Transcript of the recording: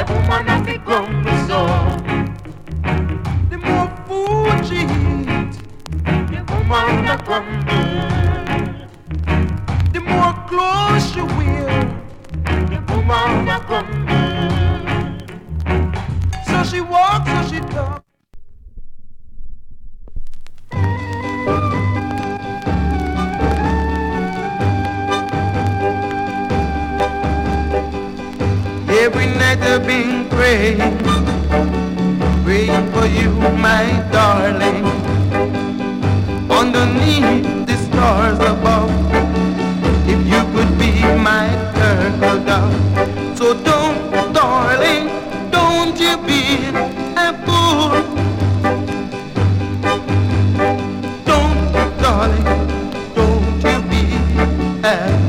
woman have to grumble so. The more food she eat, the woman a grumble. The more clothes she wear, the woman a grumble. So she walks, so she talks. Every night I've been praying, praying for you, my darling. Underneath the stars above, if you could be my turtle dove. So don't, darling, don't you be a fool. Don't, darling, don't you be a